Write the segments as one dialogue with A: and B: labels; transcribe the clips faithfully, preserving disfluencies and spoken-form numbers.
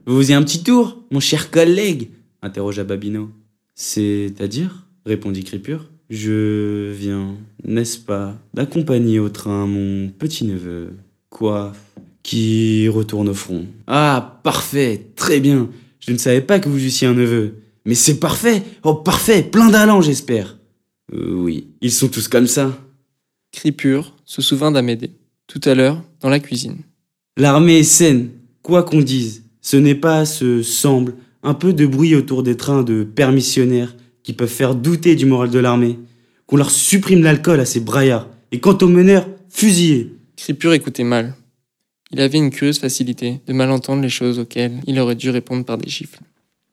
A: Vous faisiez un petit tour, mon cher collègue, interrogea Babino. C'est-à-dire, répondit Cripure. Je viens, n'est-ce pas, d'accompagner au train mon petit-neveu, quoi, qui retourne au front. Ah, parfait, très bien. Je ne savais pas que vous eussiez un neveu. Mais c'est parfait, oh parfait, plein d'allant, j'espère. Euh, oui, ils sont tous comme ça.
B: Cripure se souvint d'Amédée, tout à l'heure, dans la cuisine.
A: L'armée est saine, quoi qu'on dise. Ce n'est pas, ce semble, un peu de bruit autour des trains de permissionnaires qui peuvent faire douter du moral de l'armée. Qu'on leur supprime l'alcool à ces braillards. Et quant aux meneurs, fusillés.
B: Cripure écoutait mal. Il avait une curieuse facilité de mal entendre les choses auxquelles il aurait dû répondre par des gifles.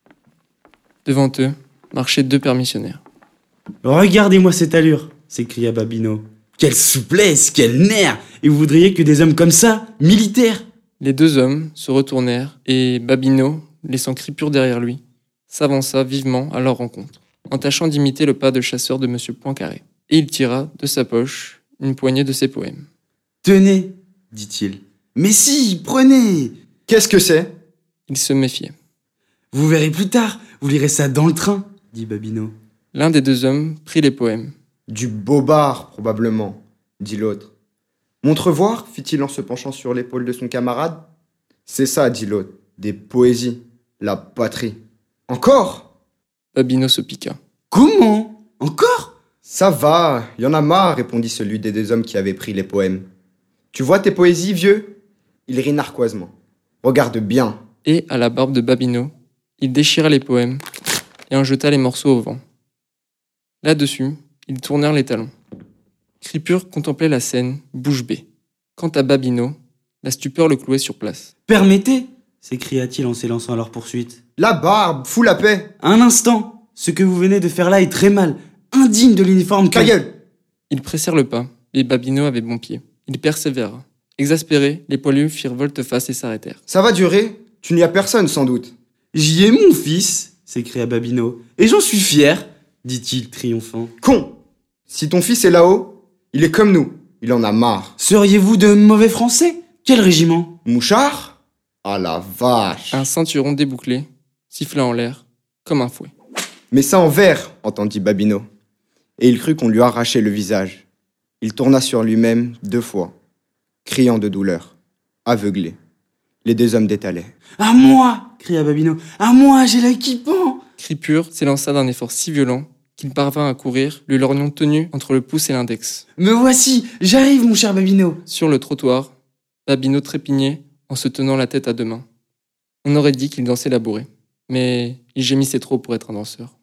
B: Devant eux, marchaient deux permissionnaires.
A: Regardez-moi cette allure, s'écria Babino. Quelle souplesse, quel nerf. Et vous voudriez que des hommes comme ça, militaires?
B: Les deux hommes se retournèrent et Babino, laissant Cripure derrière lui, s'avança vivement à leur rencontre, en tâchant d'imiter le pas de chasseur de Monsieur Poincaré. Et il tira de sa poche une poignée de ses poèmes.
A: Tenez, dit-il. Mais si, prenez.
C: Qu'est-ce que c'est?
B: Il se méfiait.
A: Vous verrez plus tard, vous lirez ça dans le train, dit Babino.
B: L'un des deux hommes prit les poèmes.
C: Du bobard, probablement, dit l'autre. Montre voir, fit-il en se penchant sur l'épaule de son camarade. C'est ça, dit l'autre, des poésies, la patrie. Encore?
B: Babino se piqua.
A: Comment? Encore?
C: Ça va, y en a marre, répondit celui des deux hommes qui avait pris les poèmes. Tu vois tes poésies, vieux? Il rit narquoisement. Regarde bien.
B: Et, à la barbe de Babino, il déchira les poèmes et en jeta les morceaux au vent. Là-dessus, ils tournèrent les talons. Cripure contemplait la scène, bouche bée. Quant à Babino, la stupeur le clouait sur place.
A: Permettez, s'écria-t-il en s'élançant à leur poursuite.
C: La barbe, fous la paix.
A: Un instant, ce que vous venez de faire là est très mal, indigne de l'uniforme que...
C: Ta gueule.
B: Ils pressèrent le pas, et Babino avait bon pied. Il persévéra. Exaspérés, les poilus firent volte-face et s'arrêtèrent.
C: Ça va durer? Tu n'y as personne, sans doute.
A: J'y ai mon fils, s'écria Babino. Et j'en suis fier, dit-il triomphant.
C: Con! Si ton fils est là-haut, il est comme nous. Il en a marre.
A: Seriez-vous de mauvais Français? Quel régiment?
C: Mouchard? Ah la vache!
B: Un ceinturon débouclé siffla en l'air, comme un fouet.
C: Mais ça en verre, entendit Babino. Et il crut qu'on lui arrachait le visage. Il tourna sur lui-même deux fois, criant de douleur, aveuglé. Les deux hommes détalaient.
A: « À moi !» cria Babino. « À moi, j'ai l'équipement !»
B: Cripure s'élança d'un effort si violent qu'il parvint à courir, le lorgnon tenu entre le pouce et l'index.
A: « Me voici, j'arrive, mon cher Babino !»
B: Sur le trottoir, Babino trépignait en se tenant la tête à deux mains. On aurait dit qu'il dansait la bourrée, mais il gémissait trop pour être un danseur.